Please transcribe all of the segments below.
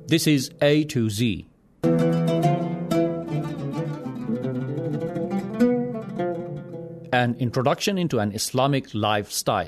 This is A to Z. An introduction into an Islamic lifestyle.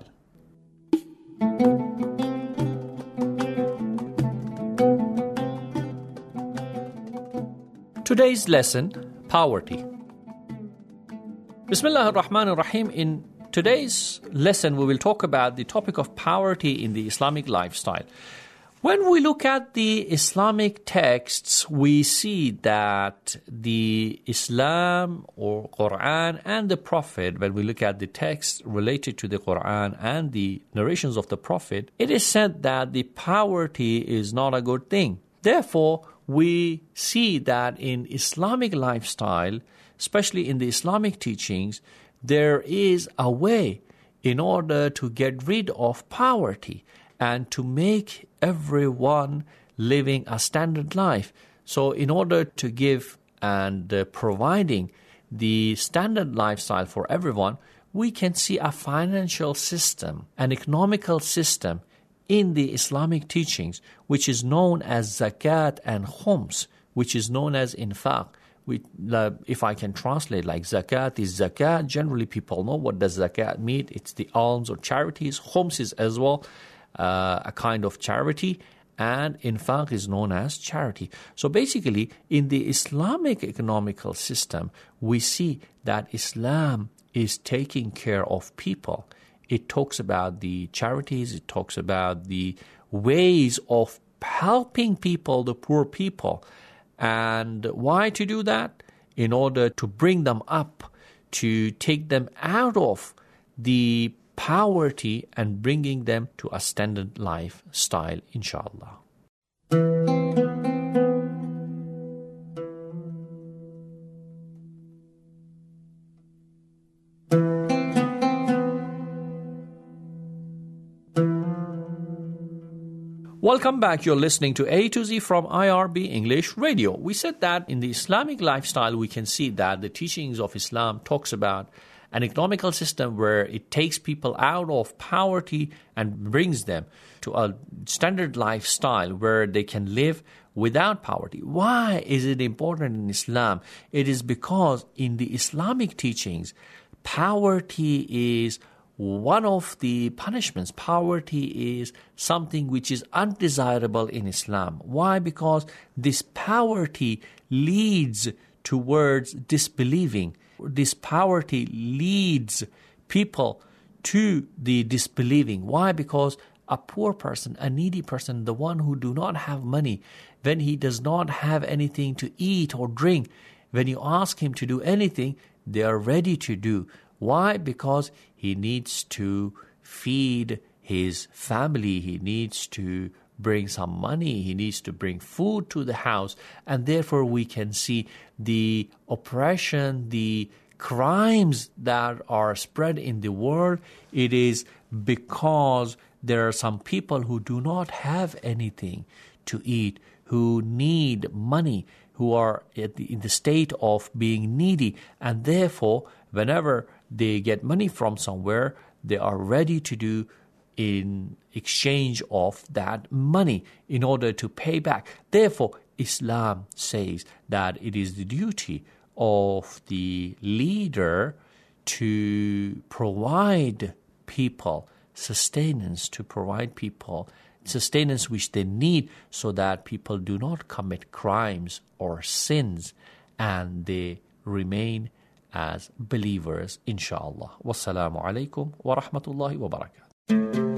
Today's lesson, poverty. Bismillah ar-Rahman ar-Rahim. In today's lesson, we will talk about the topic of poverty in the Islamic lifestyle. When we look at the Islamic texts, we see that the Islam or Quran and the Prophet, when we look at the texts related to the Quran and the narrations of the Prophet, it is said that the poverty is not a good thing. Therefore, we see that in Islamic lifestyle, especially in the Islamic teachings, there is a way in order to get rid of poverty and to make everyone living a standard life. So in order to give and providing the standard lifestyle for everyone, we can see a financial system, an economical system in the Islamic teachings, which is known as zakat and khums, which is known as infaq. If I can translate, like zakat is zakat. Generally, people know what does zakat mean. It's the alms or charities. Khums is as well a kind of charity, and infaq is known as charity. So basically, in the Islamic economical system, we see that Islam is taking care of people. It talks about the charities, it talks about the ways of helping people, the poor people. And why to do that? In order to bring them up, to take them out of the poverty and bringing them to a standard lifestyle, inshallah. Welcome back. You're listening to A to Z from IRB English Radio. We said that in the Islamic lifestyle, we can see that the teachings of Islam talks about an economical system where it takes people out of poverty and brings them to a standard lifestyle where they can live without poverty. Why is it important in Islam? It is because in the Islamic teachings, poverty is one of the punishments. Poverty is something which is undesirable in Islam. Why? Because this poverty leads towards disbelieving. This poverty leads people to the disbelieving. Why? Because a poor person, a needy person, the one who do not have money, when he does not have anything to eat or drink, when you ask him to do anything, they are ready to do. Why? Because he needs to feed his family. He needs to bring some money. He needs to bring food to the house. And therefore we can see the oppression, the crimes that are spread in the world. It is because there are some people who do not have anything to eat, who need money, who are in the state of being needy. And therefore, whenever they get money from somewhere, they are ready to do in exchange of that money in order to pay back. Therefore, Islam says that it is the duty of the leader to provide people sustenance, to provide people sustenance which they need so that people do not commit crimes or sins and they remain as believers, inshallah. Wassalamu alaikum wa rahmatullahi wa barakatuh.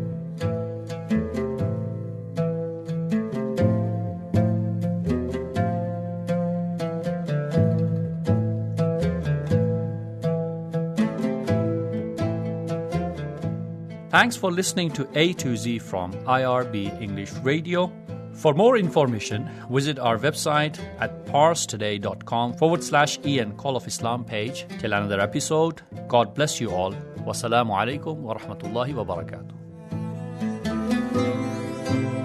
Thanks for listening to A to Z from IRB English Radio. For more information, visit our website at parstoday.com/EN Call of Islam page. Till another episode, God bless you all. Wassalamu alaikum wa rahmatullahi wa barakatuh.